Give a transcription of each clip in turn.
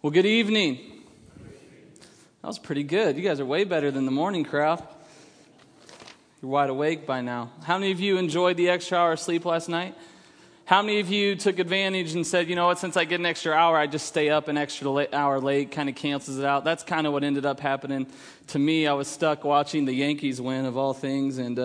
Well, good evening. That was pretty good. You guys are way better than the morning crowd. You're wide awake by now. How many of you enjoyed the extra hour of sleep last night? How many of you took advantage and said, you know what, since I get an extra hour, I just stay up an extra hour late, kind of cancels it out? That's kind of what ended up happening to me. I was stuck watching the Yankees win, of all things, and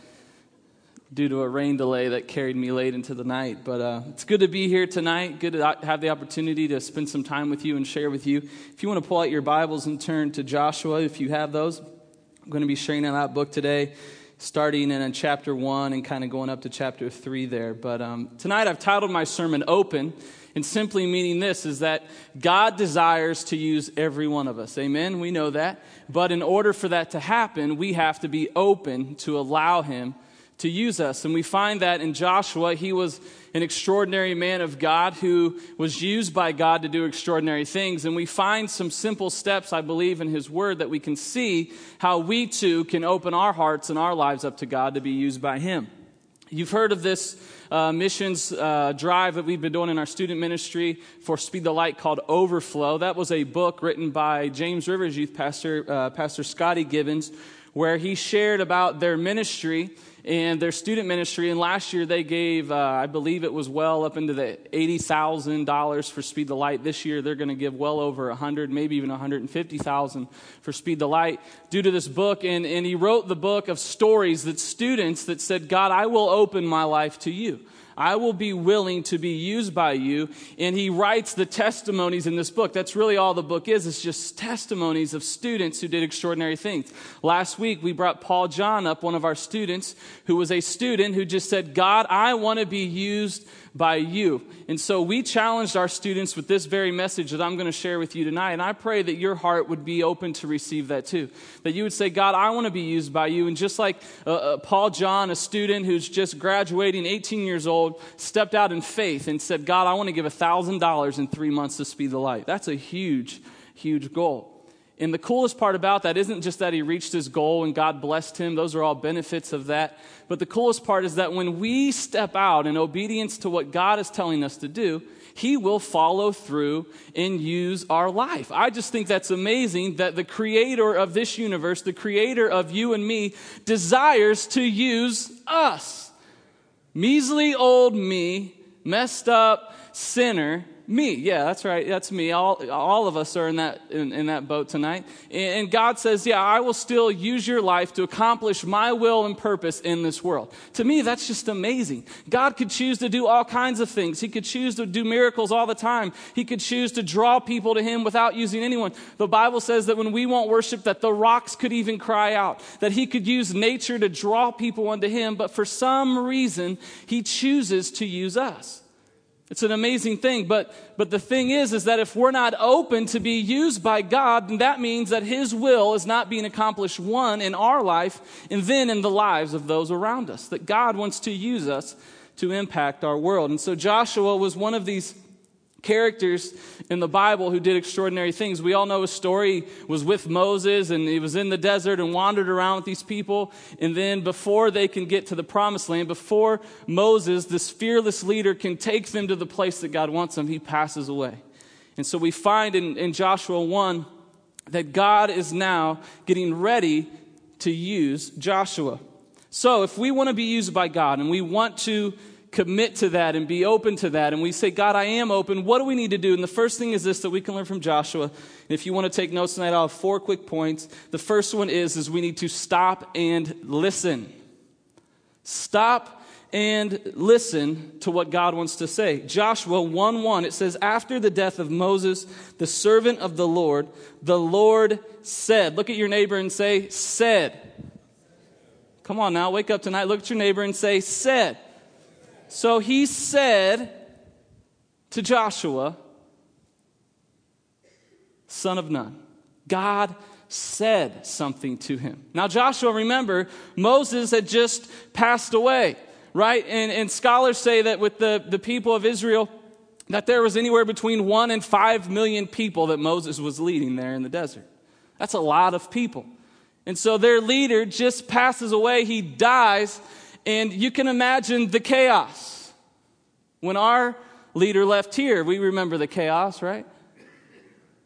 due to a rain delay that carried me late into the night. But it's good to be here tonight. Good to have the opportunity to spend some time with you and share with you. If you want to pull out your Bibles and turn to Joshua, if you have those, I'm going to be sharing on that book today, starting in chapter 1 and kind of going up to chapter 3 there. But tonight I've titled my sermon Open, and simply meaning this is that God desires to use every one of us. Amen? We know that. But in order for that to happen, we have to be open to allow Him to use us. And we find that in Joshua, he was an extraordinary man of God who was used by God to do extraordinary things. And we find some simple steps, I believe, in his word that we can see how we too can open our hearts and our lives up to God to be used by him. You've heard of this missions drive that we've been doing in our student ministry for Speed the Light called Overflow. That was a book written by James Rivers youth pastor, Pastor Scotty Gibbons, where he shared about their ministry and their student ministry. And last year they gave, I believe it was well up into the $80,000 for Speed the Light. This year they're going to give well over 100, maybe even 150,000 for Speed the Light due to this book. And he wrote the book of stories that students that said, God, I will open my life to you. I will be willing to be used by you. And he writes the testimonies in this book. That's really all the book is. It's just testimonies of students who did extraordinary things. Last week, we brought Paul John up, one of our students, who was a student who just said, God, I want to be used by you. And so we challenged our students with this very message that I'm going to share with you tonight. And I pray that your heart would be open to receive that too. That you would say, God, I want to be used by you. And just like Paul John, a student who's just graduating, 18 years old, stepped out in faith and said, God, I want to give $1,000 in 3 months to Speed the Light. That's a huge, huge goal. And the coolest part about that isn't just that he reached his goal and God blessed him. Those are all benefits of that. But the coolest part is that when we step out in obedience to what God is telling us to do, He will follow through and use our life. I just think that's amazing that the creator of this universe, the creator of you and me, desires to use us. Measly old me, messed up sinner, me. Yeah, that's right. That's me. All of us are in that boat tonight. And God says, yeah, I will still use your life to accomplish my will and purpose in this world. To me, that's just amazing. God could choose to do all kinds of things. He could choose to do miracles all the time. He could choose to draw people to Him without using anyone. The Bible says that when we won't worship, that the rocks could even cry out. That He could use nature to draw people unto Him. But for some reason, He chooses to use us. It's an amazing thing, but the thing is that if we're not open to be used by God, then that means that His will is not being accomplished, one, in our life, and then in the lives of those around us. That God wants to use us to impact our world. And so Joshua was one of these characters in the Bible who did extraordinary things. We all know his story. He was with Moses, and he was in the desert and wandered around with these people. And then before they can get to the promised land, before Moses, this fearless leader, can take them to the place that God wants them, he passes away. And so we find in Joshua 1 that God is now getting ready to use Joshua. So if we want to be used by God and we want to commit to that and be open to that, and we say, God, I am open, what do we need to do? And the first thing is this that we can learn from Joshua. And if you want to take notes tonight, I'll have 4 quick points. The first one is we need to stop and listen. Stop and listen to what God wants to say. Joshua 1:1, it says, after the death of Moses, the servant of the Lord said. Look at your neighbor and say, said. Come on now, wake up tonight. Look at your neighbor and say, said. So he said to Joshua, son of Nun. God said something to him. Now Joshua, remember, Moses had just passed away, right? And scholars say that with the people of Israel, that there was anywhere between 1 and 5 million people that Moses was leading there in the desert. That's a lot of people. And so their leader just passes away. He dies. And you can imagine the chaos. When our leader left here, we remember the chaos, right?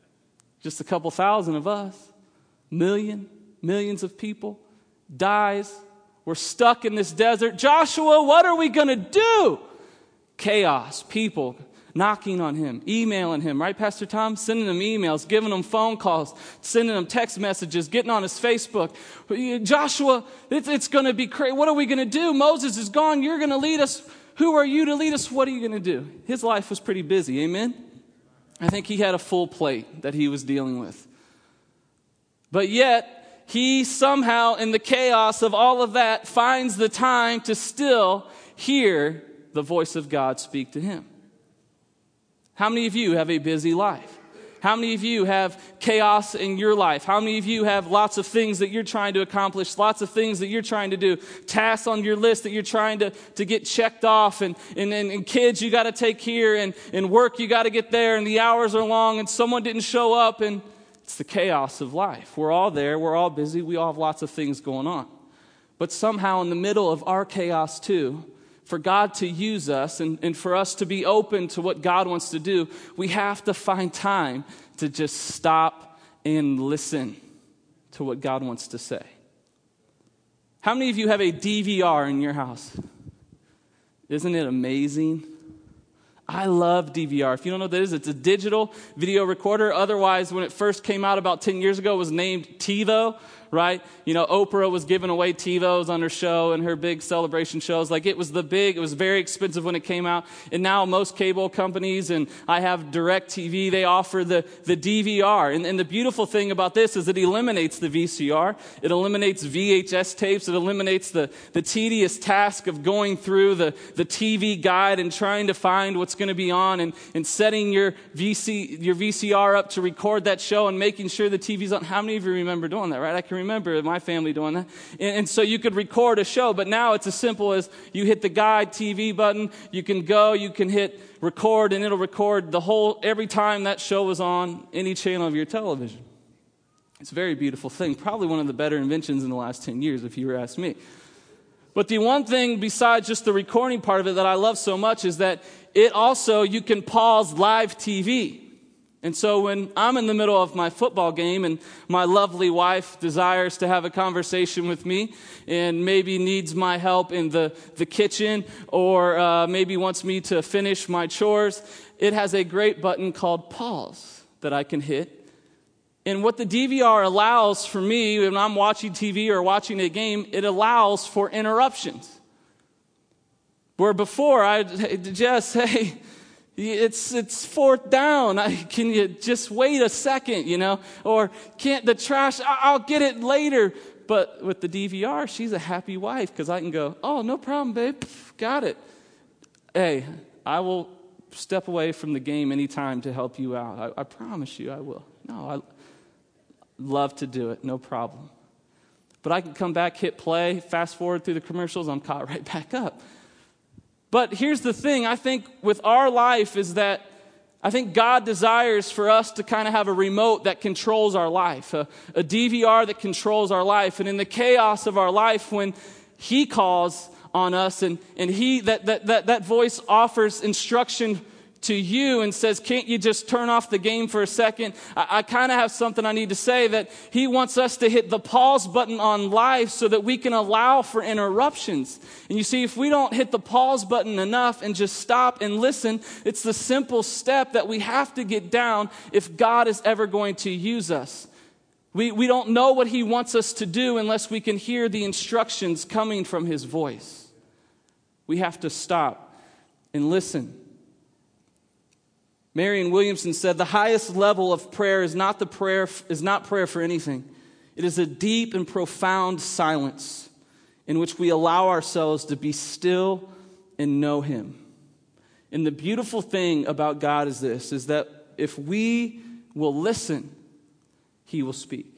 just a couple thousand of us, millions of people, dies. We're stuck in this desert. Joshua, what are we going to do? Chaos, people knocking on him, emailing him, right, Pastor Tom? Sending him emails, giving him phone calls, sending him text messages, getting on his Facebook. Joshua, it's going to be crazy. What are we going to do? Moses is gone. You're going to lead us. Who are you to lead us? What are you going to do? His life was pretty busy. Amen? I think he had a full plate that he was dealing with. But yet, he somehow, in the chaos of all of that, finds the time to still hear the voice of God speak to him. How many of you have a busy life? How many of you have chaos in your life? How many of you have lots of things that you're trying to accomplish, lots of things that you're trying to do, tasks on your list that you're trying to get checked off, and kids you got to take here, and work you got to get there, and the hours are long, and someone didn't show up, and it's the chaos of life. We're all there. We're all busy. We all have lots of things going on. But somehow in the middle of our chaos too, for God to use us and for us to be open to what God wants to do, we have to find time to just stop and listen to what God wants to say. How many of you have a DVR in your house? Isn't it amazing? I love DVR. If you don't know what that is, it's a digital video recorder. Otherwise, when it first came out about 10 years ago, it was named TiVo, right? You know, Oprah was giving away TiVos on her show and her big celebration shows. Like, it was very expensive when it came out. And now most cable companies, and I have DirecTV, they offer the DVR. And the beautiful thing about this is it eliminates the VCR. It eliminates VHS tapes. It eliminates the tedious task of going through the TV guide and trying to find what's going to be on and setting your VCR up to record that show and making sure the TV's on. How many of you remember doing that, right? I can remember my family doing that. And so you could record a show, but now it's as simple as you hit the guide TV button, you can hit record, and it'll record every time that show was on any channel of your television. It's a very beautiful thing. Probably one of the better inventions in the last 10 years, if you were to ask me. But the one thing besides just the recording part of it that I love so much is that you can pause live TV. And so when I'm in the middle of my football game and my lovely wife desires to have a conversation with me and maybe needs my help in the kitchen or maybe wants me to finish my chores, it has a great button called pause that I can hit. And what the DVR allows for me when I'm watching TV or watching a game, it allows for interruptions. Where before I'd just say, it's fourth down. Can you just wait a second, Or can't the trash, I'll get it later. But with the DVR, she's a happy wife because I can go, oh, no problem, babe. Got it. Hey, I will step away from the game anytime to help you out. I promise you I will. No, I love to do it. No problem. But I can come back, hit play, fast forward through the commercials, I'm caught right back up. But here's the thing, I think with our life is that I think God desires for us to kind of have a remote that controls our life, a DVR that controls our life. And in the chaos of our life, when He calls on us and that voice offers instruction to you and says, can't you just turn off the game for a second? I kind of have something I need to say, that He wants us to hit the pause button on life so that we can allow for interruptions. And you see, if we don't hit the pause button enough and just stop and listen, it's the simple step that we have to get down if God is ever going to use us. We don't know what He wants us to do unless we can hear the instructions coming from His voice. We have to stop and listen. Marion Williamson said, the highest level of prayer is not prayer for anything. It is a deep and profound silence in which we allow ourselves to be still and know Him. And the beautiful thing about God is this, is that if we will listen, He will speak.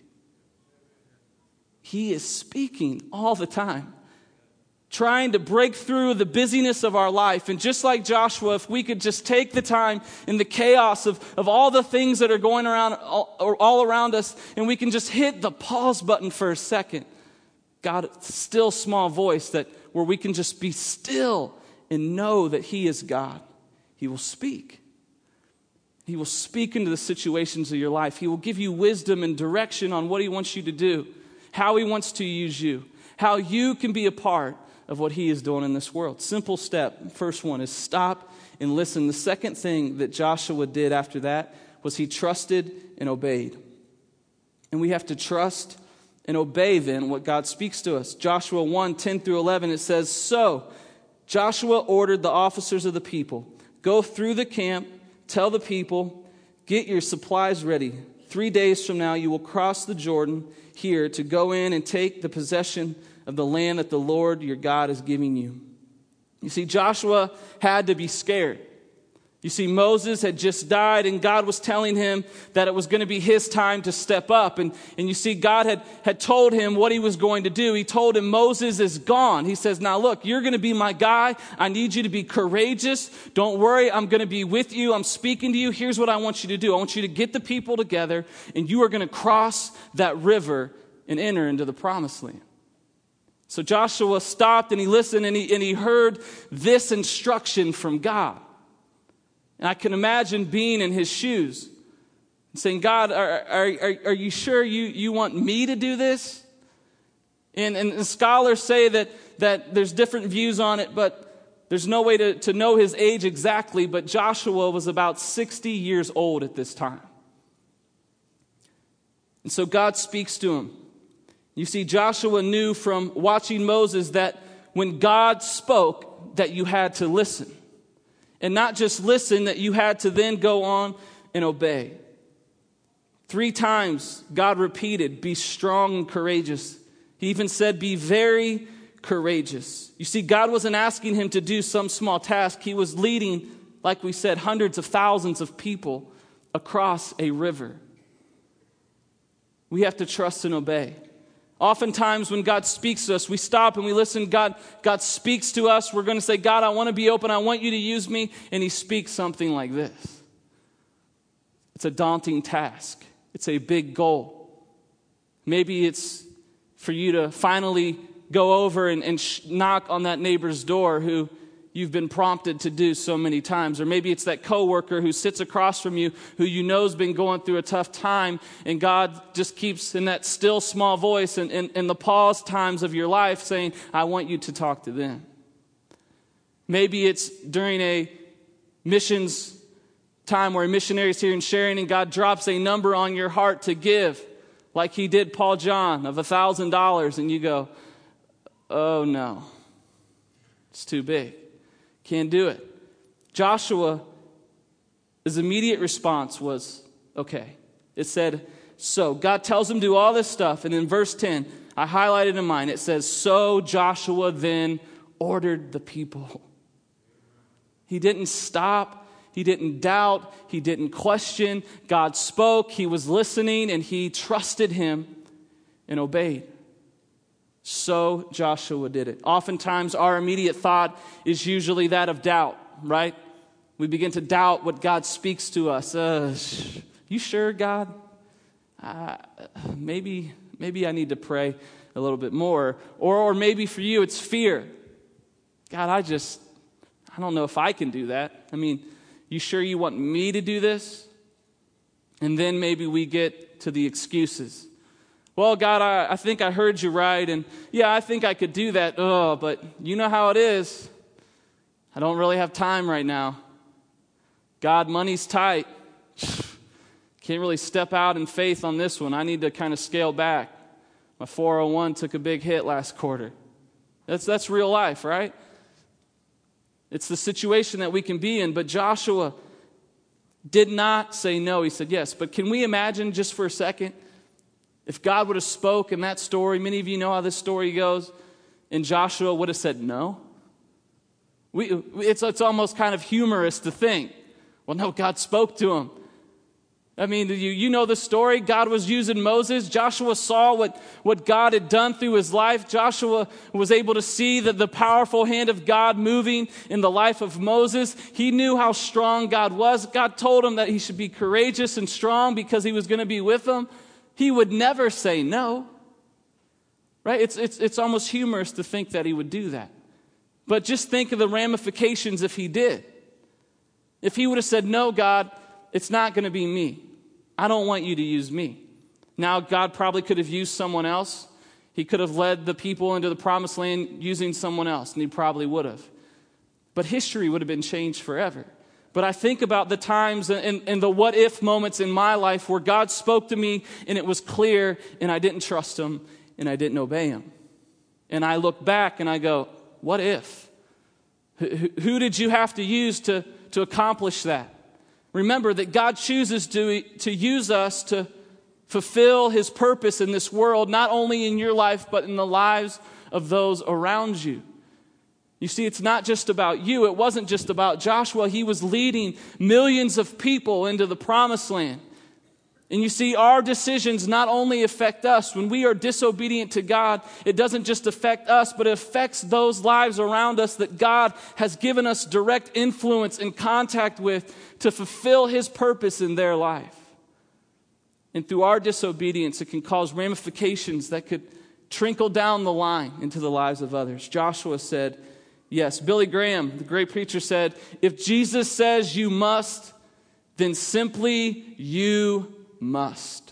He is speaking all the time, trying to break through the busyness of our life. And just like Joshua, if we could just take the time in the chaos of all the things that are going around all around us, and we can just hit the pause button for a second. God's still small voice where we can just be still and know that He is God. He will speak. He will speak into the situations of your life. He will give you wisdom and direction on what he wants you to do, how he wants to use you, how you can be a part of what he is doing in this world. Simple step. First one is stop and listen. The second thing that Joshua did after that was he trusted and obeyed. And we have to trust and obey then what God speaks to us. Joshua 1:10-11, it says, "So Joshua ordered the officers of the people, go through the camp, tell the people, get your supplies ready. 3 days from now you will cross the Jordan here to go in and take the possession of the land that the Lord your God is giving you." You see, Joshua had to be scared. You see, Moses had just died, and God was telling him that it was going to be his time to step up. And you see, God had told him what he was going to do. He told him, Moses is gone. He says, now look, you're going to be my guy. I need you to be courageous. Don't worry, I'm going to be with you. I'm speaking to you. Here's what I want you to do. I want you to get the people together, and you are going to cross that river and enter into the promised land. So Joshua stopped, and he listened, and he heard this instruction from God. And I can imagine being in his shoes and saying, God, are you sure you want me to do this? And scholars say that there's different views on it, but there's no way to know his age exactly, but Joshua was about 60 years old at this time. And so God speaks to him. You see, Joshua knew from watching Moses that when God spoke, that you had to listen. And not just listen, that you had to then go on and obey. 3 times God repeated, be strong and courageous. He even said, be very courageous. You see, God wasn't asking him to do some small task. He was leading, like we said, hundreds of thousands of people across a river. We have to trust and obey. Oftentimes when God speaks to us, we stop and we listen. God speaks to us. We're going to say, God, I want to be open. I want you to use me. And he speaks something like this. It's a daunting task. It's a big goal. Maybe it's for you to finally go over and knock on that neighbor's door who you've been prompted to do so many times. Or maybe it's that coworker who sits across from you who you know has been going through a tough time, and God just keeps in that still small voice and in the pause times of your life saying, I want you to talk to them. Maybe it's during a missions time where a missionary is here and sharing, and God drops a number on your heart to give, like he did Paul John of $1,000, and you go, oh no, it's too big. Can't do it. Joshua, his immediate response was, okay. It said, so. God tells him to do all this stuff. And in verse 10, I highlighted in mine, it says, so Joshua then ordered the people. He didn't stop. He didn't doubt. He didn't question. God spoke. He was listening, and he trusted him and obeyed. So Joshua did it. Oftentimes our immediate thought is usually that of doubt, right? We begin to doubt what God speaks to us. You sure, God? Maybe I need to pray a little bit more. Or maybe for you it's fear. God, I don't know if I can do that. I mean, you sure you want me to do this? And then maybe we get to the excuses. Well, God, I think I heard you right, and yeah, I think I could do that. Oh, but you know how it is. I don't really have time right now. God, money's tight. Can't really step out in faith on this one. I need to kind of scale back. My 401 took a big hit last quarter. That's real life, right? It's the situation that we can be in, but Joshua did not say no. He said yes. But can we imagine just for a second, if God would have spoke in that story, many of you know how this story goes, and Joshua would have said no? It's almost kind of humorous to think, well, no, God spoke to him. I mean, you know the story. God was using Moses. Joshua saw what God had done through his life. Joshua was able to see the powerful hand of God moving in the life of Moses. He knew how strong God was. God told him that he should be courageous and strong because he was going to be with him. He would never say no, right? It's almost humorous to think that he would do that. But just think of the ramifications if he did. If he would have said, no, God, it's not going to be me. I don't want you to use me. Now, God probably could have used someone else. He could have led the people into the promised land using someone else, and he probably would have. But history would have been changed forever. But I think about the times and the what-if moments in my life where God spoke to me, and it was clear, and I didn't trust him, and I didn't obey him. And I look back, and I go, what if? Who did you have to use to accomplish that? Remember that God chooses to use us to fulfill his purpose in this world, not only in your life, but in the lives of those around you. You see, it's not just about you. It wasn't just about Joshua. He was leading millions of people into the promised land. And you see, our decisions not only affect us. When we are disobedient to God, it doesn't just affect us, but it affects those lives around us that God has given us direct influence and contact with to fulfill his purpose in their life. And through our disobedience, it can cause ramifications that could trickle down the line into the lives of others. Joshua said, yes. Billy Graham, the great preacher, said, if Jesus says you must, then simply you must.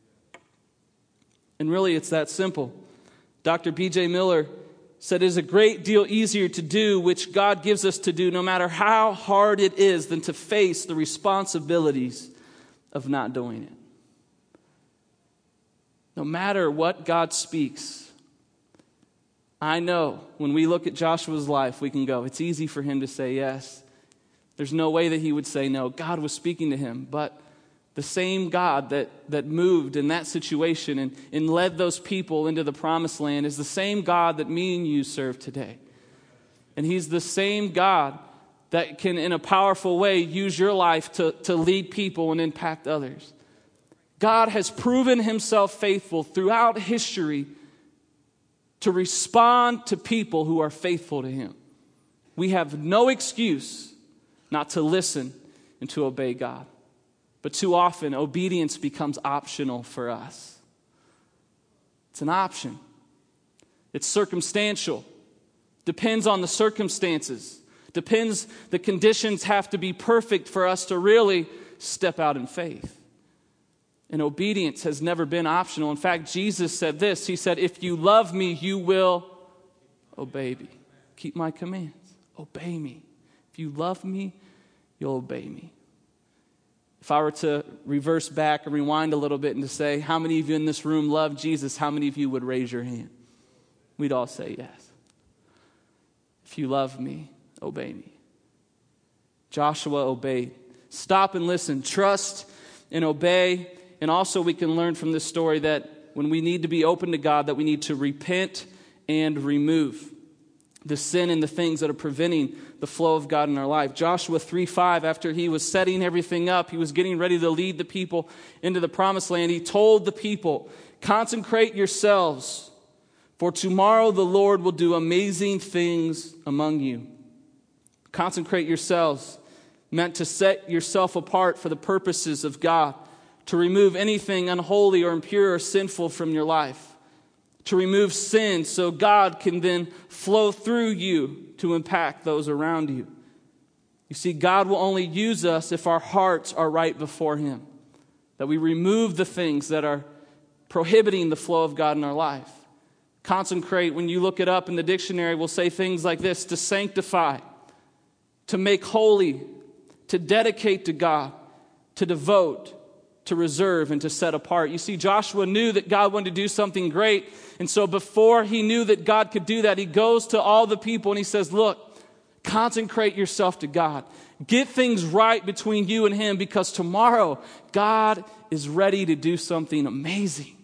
And really, it's that simple. Dr. B.J. Miller said it is a great deal easier to do, which God gives us to do, no matter how hard it is, than to face the responsibilities of not doing it. No matter what God speaks, I know when we look at Joshua's life, we can go, it's easy for him to say yes. There's no way that he would say no. God was speaking to him, but the same God that moved in that situation and led those people into the promised land is the same God that me and you serve today. And he's the same God that can, in a powerful way, use your life to lead people and impact others. God has proven himself faithful throughout history to respond to people who are faithful to him. We have no excuse not to listen and to obey God. But too often, obedience becomes optional for us. It's an option. It's circumstantial. Depends on the circumstances. The conditions have to be perfect for us to really step out in faith. And obedience has never been optional. In fact, Jesus said this. He said, if you love me, you will obey me. Keep my commands. Obey me. If you love me, you'll obey me. If I were to reverse back and rewind a little bit and to say, how many of you in this room love Jesus? How many of you would raise your hand? We'd all say yes. If you love me, obey me. Joshua obeyed. Stop and listen. Trust and obey. And also we can learn from this story that when we need to be open to God, that we need to repent and remove the sin and the things that are preventing the flow of God in our life. Joshua 3:5, after he was setting everything up, he was getting ready to lead the people into the promised land. He told the people, consecrate yourselves, for tomorrow the Lord will do amazing things among you. Consecrate yourselves meant to set yourself apart for the purposes of God, to remove anything unholy or impure or sinful from your life, to remove sin so God can then flow through you to impact those around you. You see, God will only use us if our hearts are right before him, that we remove the things that are prohibiting the flow of God in our life. Consecrate, when you look it up in the dictionary, will say things like this: to sanctify, to make holy, to dedicate to God, to devote, to reserve, and to set apart. You see, Joshua knew that God wanted to do something great. And so before he knew that God could do that, he goes to all the people and he says, look, consecrate yourself to God. Get things right between you and him, because tomorrow God is ready to do something amazing.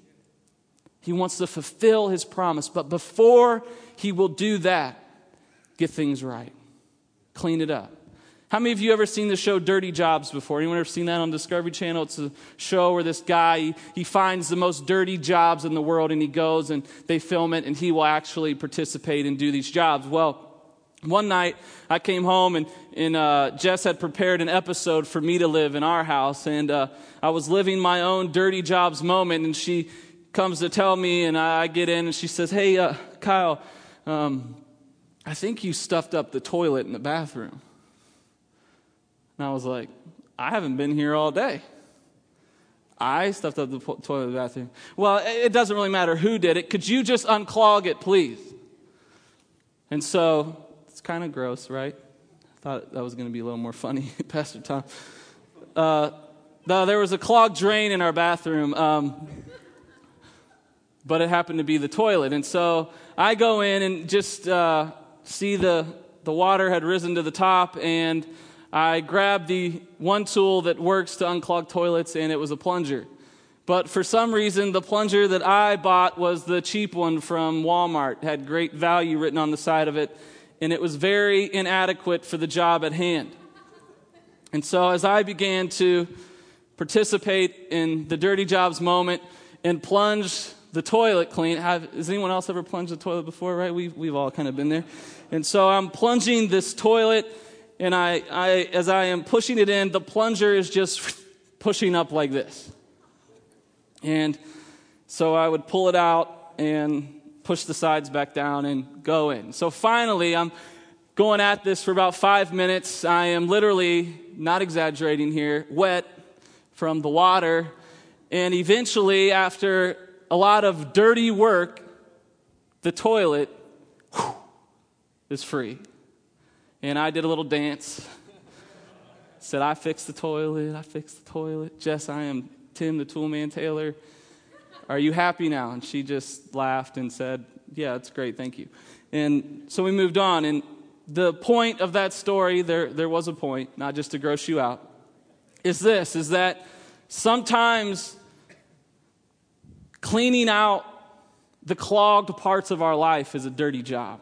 He wants to fulfill his promise. But before he will do that, get things right. Clean it up. How many of you ever seen the show Dirty Jobs before? Anyone ever seen that on Discovery Channel? It's a show where this guy, he finds the most dirty jobs in the world, and he goes and they film it, and he will actually participate and do these jobs. Well, one night I came home and Jess had prepared an episode for me to live in our house, and I was living my own Dirty Jobs moment, and she comes to tell me, and I get in, and she says, hey, Kyle, I think you stuffed up the toilet in the bathroom. And I was like, I haven't been here all day. I stuffed up the toilet in the bathroom. Well, it doesn't really matter who did it. Could you just unclog it, please? And so, it's kind of gross, right? I thought that was going to be a little more funny, Pastor Tom. No, there was a clogged drain in our bathroom, but it happened to be the toilet. And so, I go in and just see the water had risen to the top, and I grabbed the one tool that works to unclog toilets, and it was a plunger. But for some reason, the plunger that I bought was the cheap one from Walmart. It had great value written on the side of it, and it was very inadequate for the job at hand. And so as I began to participate in the dirty jobs moment and plunge the toilet clean, has anyone else ever plunged the toilet before, right? We've all kind of been there. And so I'm plunging this toilet, and I as I am pushing it in, the plunger is just pushing up like this. And so I would pull it out and push the sides back down and go in. So finally, I'm going at this for about 5 minutes. I am literally, not exaggerating here, wet from the water. And eventually, after a lot of dirty work, the toilet is free. And I did a little dance. Said, I fixed the toilet, I fixed the toilet. Jess, I am Tim the Toolman Taylor. Are you happy now? And she just laughed and said, yeah, it's great, thank you. And so we moved on. And the point of that story, there was a point, not just to gross you out, is that sometimes cleaning out the clogged parts of our life is a dirty job.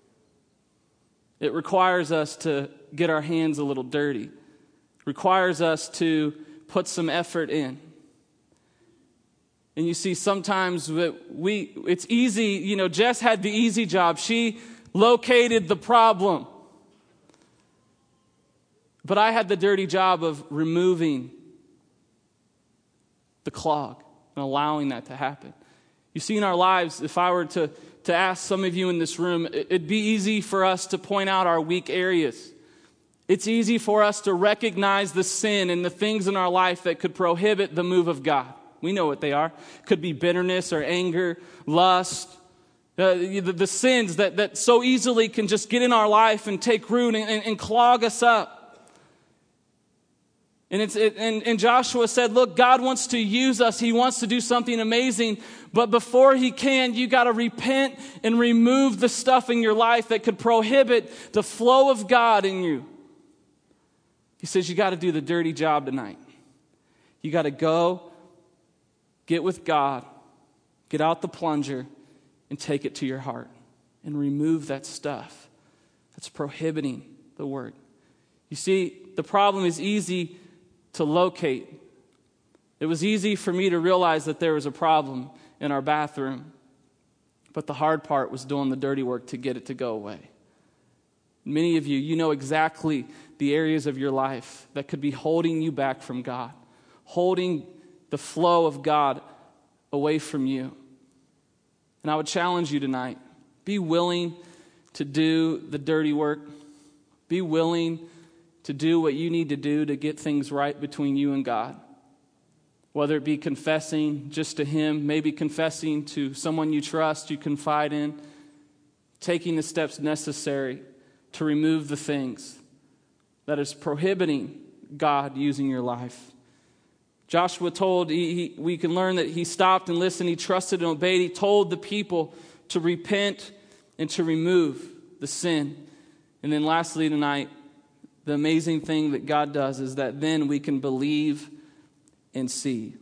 It requires us to get our hands a little dirty. It requires us to put some effort in. And you see, sometimes it's easy. Jess had the easy job. She located the problem. But I had the dirty job of removing the clog and allowing that to happen. You see, in our lives, if I were to ask some of you in this room, it'd be easy for us to point out our weak areas. It's easy for us to recognize the sin and the things in our life that could prohibit the move of God. We know what they are. Could be bitterness or anger, lust, the sins that so easily can just get in our life and take root and clog us up. And Joshua said, look, God wants to use us. He wants to do something amazing. But before he can, you got to repent and remove the stuff in your life that could prohibit the flow of God in you. He says, you got to do the dirty job tonight. You got to go, get with God, get out the plunger, and take it to your heart. And remove that stuff that's prohibiting the work. You see, the problem is easy to locate. It was easy for me to realize that there was a problem in our bathroom. But the hard part was doing the dirty work to get it to go away. Many of you know exactly the areas of your life that could be holding you back from God, holding the flow of God away from you. And I would challenge you tonight, be willing to do the dirty work. Be willing to do what you need to do to get things right between you and God. Whether it be confessing just to Him, maybe confessing to someone you trust, you confide in, taking the steps necessary to remove the things that is prohibiting God using your life. Joshua told, we can learn that he stopped and listened, he trusted and obeyed. He told the people to repent and to remove the sin. And then lastly tonight, the amazing thing that God does is that then we can believe and see.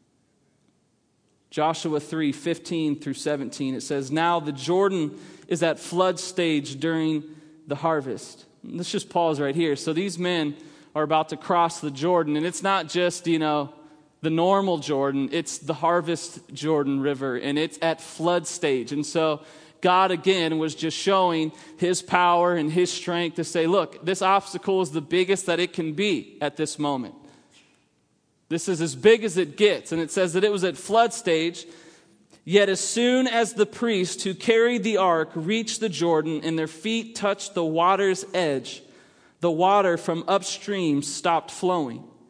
Joshua 3:15 through 17, it says, now the Jordan is at flood stage during the harvest. Let's just pause right here. So these men are about to cross the Jordan, and it's not just, the normal Jordan, it's the harvest Jordan River, and it's at flood stage. And so God again was just showing His power and His strength to say, look, this obstacle is the biggest that it can be at this moment. This is as big as it gets. And it says that it was at flood stage. Yet as soon as the priests who carried the ark reached the Jordan and their feet touched the water's edge, the water from upstream stopped flowing.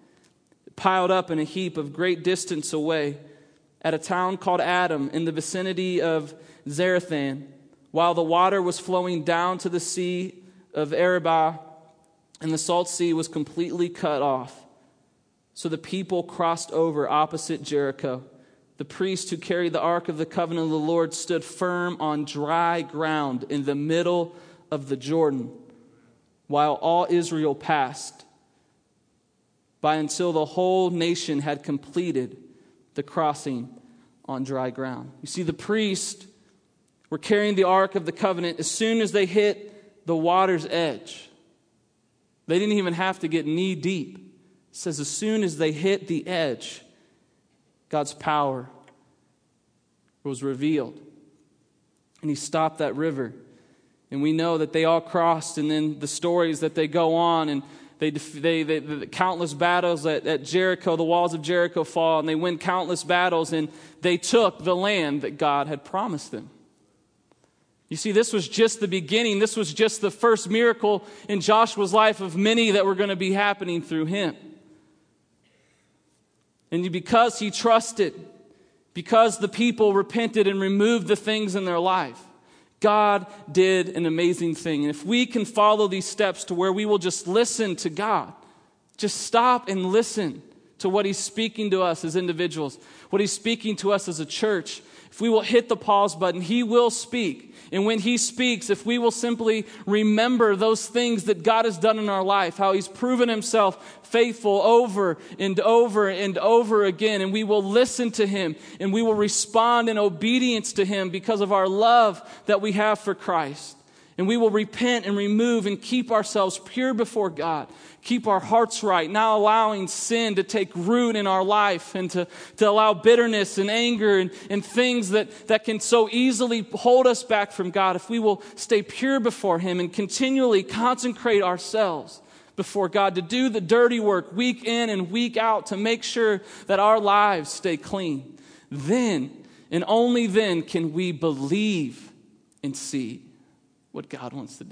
piled up in a heap of great distance away at a town called Adam in the vicinity of Zarethan, while the water was flowing down to the sea of Arabah, and the salt sea was completely cut off. So the people crossed over opposite Jericho. The priest who carried the ark of the covenant of the Lord stood firm on dry ground in the middle of the Jordan, while all Israel passed by until the whole nation had completed the crossing on dry ground. You see, the priests were carrying the ark of the covenant as soon as they hit the water's edge. They didn't even have to get knee deep. It says as soon as they hit the edge, God's power was revealed. And he stopped that river. And we know that they all crossed, and then the stories that they go on, and they countless battles at Jericho, the walls of Jericho fall, and they win countless battles, and they took the land that God had promised them. You see, this was just the beginning. This was just the first miracle in Joshua's life of many that were going to be happening through him. And because he trusted, because the people repented and removed the things in their life, God did an amazing thing. And if we can follow these steps to where we will just listen to God, just stop and listen to what he's speaking to us as individuals, what he's speaking to us as a church, if we will hit the pause button, he will speak. And when he speaks, if we will simply remember those things that God has done in our life, how he's proven himself faithful over and over and over again, and we will listen to him and we will respond in obedience to him because of our love that we have for Christ. And we will repent and remove and keep ourselves pure before God. Keep our hearts right, not allowing sin to take root in our life and to allow bitterness and anger and things that can so easily hold us back from God. If we will stay pure before him and continually consecrate ourselves before God to do the dirty work week in and week out to make sure that our lives stay clean, then and only then can we believe and see what God wants to do.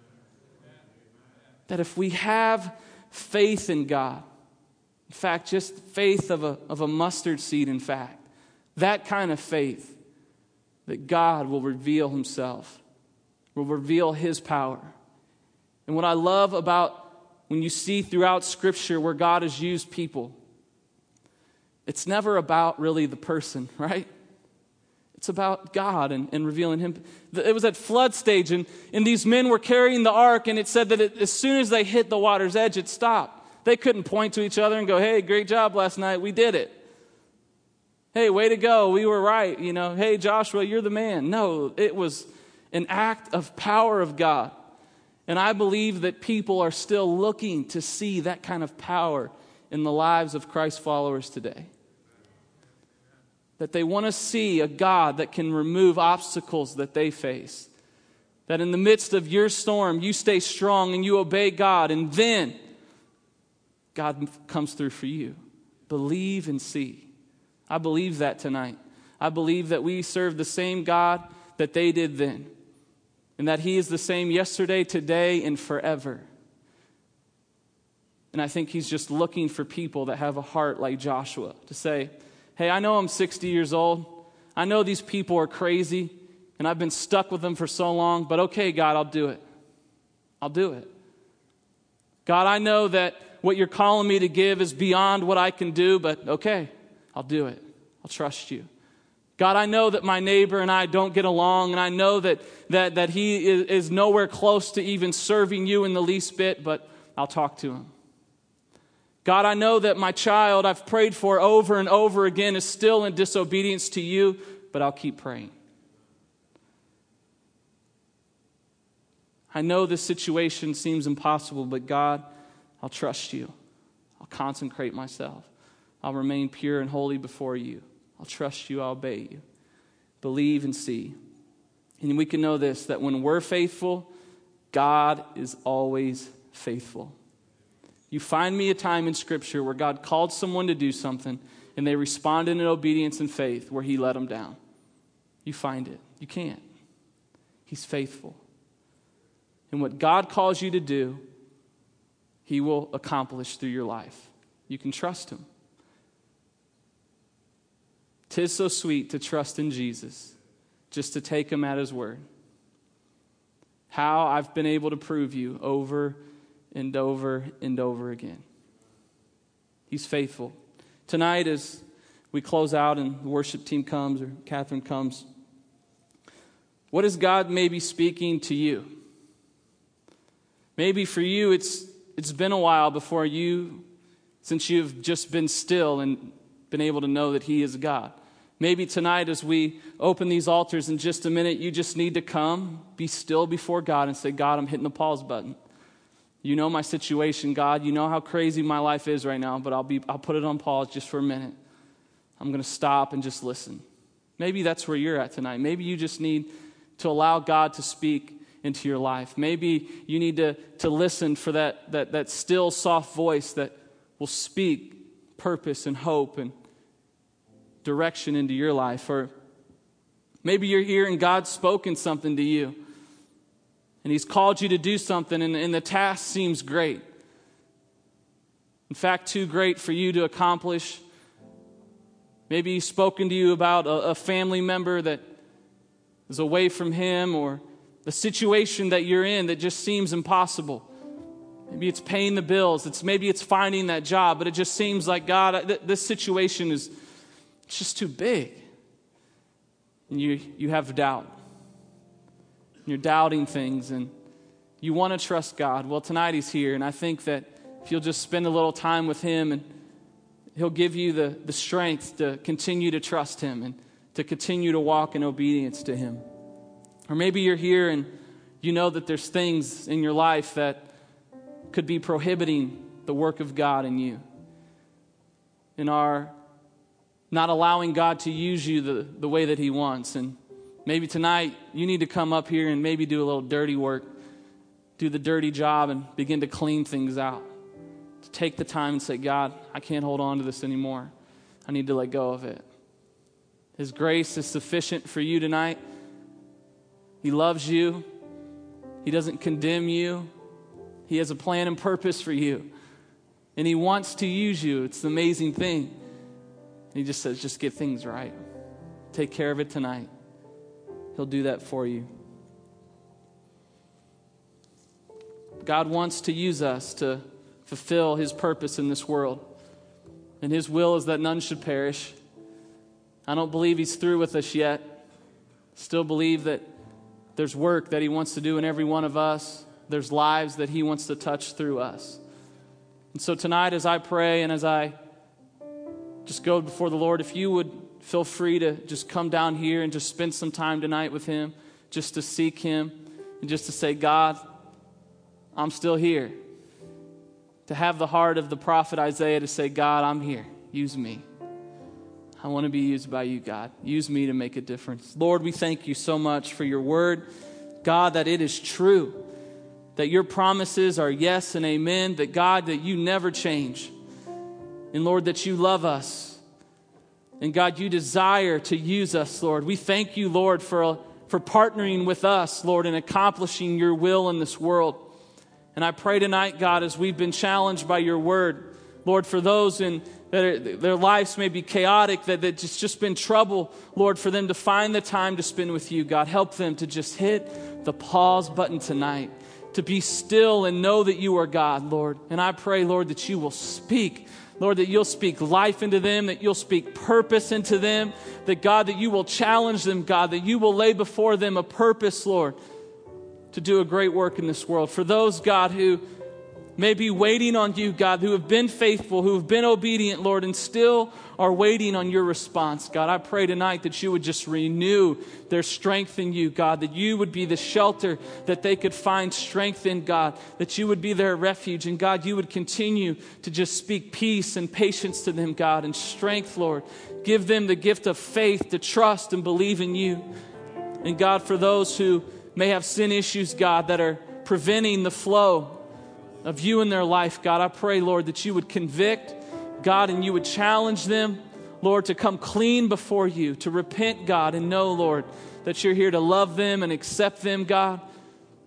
That if we have faith in God, in fact, just faith of a mustard seed, in fact, that kind of faith, that God will reveal himself, will reveal his power. And what I love about when you see throughout Scripture where God has used people, it's never about really the person, right? It's about God and revealing him. It was at flood stage, and these men were carrying the ark, and it said that as soon as they hit the water's edge, it stopped. They couldn't point to each other and go, hey, great job last night. We did it. Hey, way to go. We were right. Hey, Joshua, you're the man. No, it was an act of power of God. And I believe that people are still looking to see that kind of power in the lives of Christ followers today. That they want to see a God that can remove obstacles that they face. That in the midst of your storm, you stay strong and you obey God, and then God comes through for you. Believe and see. I believe that tonight. I believe that we serve the same God that they did then. And that he is the same yesterday, today, and forever. And I think he's just looking for people that have a heart like Joshua to say, hey, I know I'm 60 years old. I know these people are crazy, and I've been stuck with them for so long, but okay, God, I'll do it. I'll do it. God, I know that what you're calling me to give is beyond what I can do, but okay, I'll do it. I'll trust you. God, I know that my neighbor and I don't get along, and I know that he is nowhere close to even serving you in the least bit, but I'll talk to him. God, I know that my child I've prayed for over and over again is still in disobedience to you, but I'll keep praying. I know this situation seems impossible, but God, I'll trust you. I'll consecrate myself. I'll remain pure and holy before you. I'll trust you. I'll obey you. Believe and see. And we can know this, that when we're faithful, God is always faithful. You find me a time in Scripture where God called someone to do something and they responded in obedience and faith where he let them down. You find it. You can't. He's faithful. And what God calls you to do, he will accomplish through your life. you can trust him. 'Tis so sweet to trust in Jesus, just to take him at his word. How I've been able to prove you over and over and over again. He's faithful. Tonight, as we close out and the worship team comes, or Catherine comes, what is God maybe speaking to you? Maybe for you, it's been a while since you've just been still and been able to know that he is God. Maybe tonight, as we open these altars in just a minute, you just need to come, be still before God and say, God, I'm hitting the pause button. You know my situation, God. You know how crazy my life is right now, but I'll put it on pause just for a minute. I'm going to stop and just listen. Maybe that's where you're at tonight. Maybe you just need to allow God to speak into your life. Maybe you need to listen for that still, soft voice that will speak purpose and hope and direction into your life. Or maybe you're here and God's spoken something to you and he's called you to do something and the task seems great. In fact, too great for you to accomplish. Maybe he's spoken to you about a family member that is away from him, or the situation that you're in that just seems impossible. Maybe it's paying the bills. Maybe it's finding that job, but it just seems like, God, this situation is just too big. And you have doubt. And you're doubting things, and you want to trust God. Well, tonight he's here, and I think that if you'll just spend a little time with him, and he'll give you the strength to continue to trust him and to continue to walk in obedience to him. Or maybe you're here and you know that there's things in your life that could be prohibiting the work of God in you and are not allowing God to use you the way that he wants. And maybe tonight you need to come up here and maybe do a little dirty work, do the dirty job and begin to clean things out. To take the time and say, God, I can't hold on to this anymore. I need to let go of it. His grace is sufficient for you tonight. He loves you. He doesn't condemn you. He has a plan and purpose for you. And he wants to use you. It's an amazing thing. He just says, just get things right. Take care of it tonight. He'll do that for you. God wants to use us to fulfill his purpose in this world. And his will is that none should perish. I don't believe he's through with us yet. Still believe that there's work that he wants to do in every one of us. There's lives that he wants to touch through us. And so tonight, as I pray and as I just go before the Lord, if you would feel free to just come down here and just spend some time tonight with him, just to seek him and just to say, God, I'm still here. To have the heart of the prophet Isaiah to say, God, I'm here. Use me. I want to be used by you, God. Use me to make a difference. Lord, we thank you so much for your word. God, that it is true. That your promises are yes and amen. That God, that you never change. And Lord, that you love us. And God, you desire to use us, Lord. We thank you, Lord, for partnering with us, Lord, in accomplishing your will in this world. And I pray tonight, God, as we've been challenged by your word, Lord, for those their lives may be chaotic, that it's just been trouble, Lord, for them to find the time to spend with you, God. Help them to just hit the pause button tonight, to be still and know that you are God, Lord. And I pray, Lord, that you will speak, Lord, that you'll speak life into them, that you'll speak purpose into them, that, God, that you will challenge them, God, that you will lay before them a purpose, Lord, to do a great work in this world. For those, God, who may be waiting on you, God, who have been faithful, who have been obedient, Lord, and still are waiting on your response, God, I pray tonight that you would just renew their strength in you, God, that you would be the shelter that they could find strength in, God, that you would be their refuge, and God, you would continue to just speak peace and patience to them, God, and strength, Lord. Give them the gift of faith to trust and believe in you. And God, for those who may have sin issues, God, that are preventing the flow of you in their life, God, I pray, Lord, that you would convict, God, and you would challenge them, Lord, to come clean before you, to repent, God, and know, Lord, that you're here to love them and accept them, God.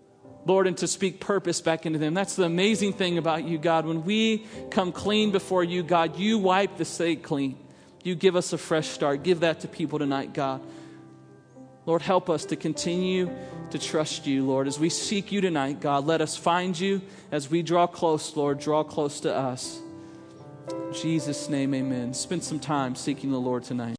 Lord, and to speak purpose back into them. That's the amazing thing about you, God. When we come clean before you, God, you wipe the slate clean. You give us a fresh start. Give that to people tonight, God. Lord, help us to continue to trust you, Lord. As we seek you tonight, God, let us find you. As we draw close, Lord, draw close to us. In Jesus' name, amen. Spend some time seeking the Lord tonight.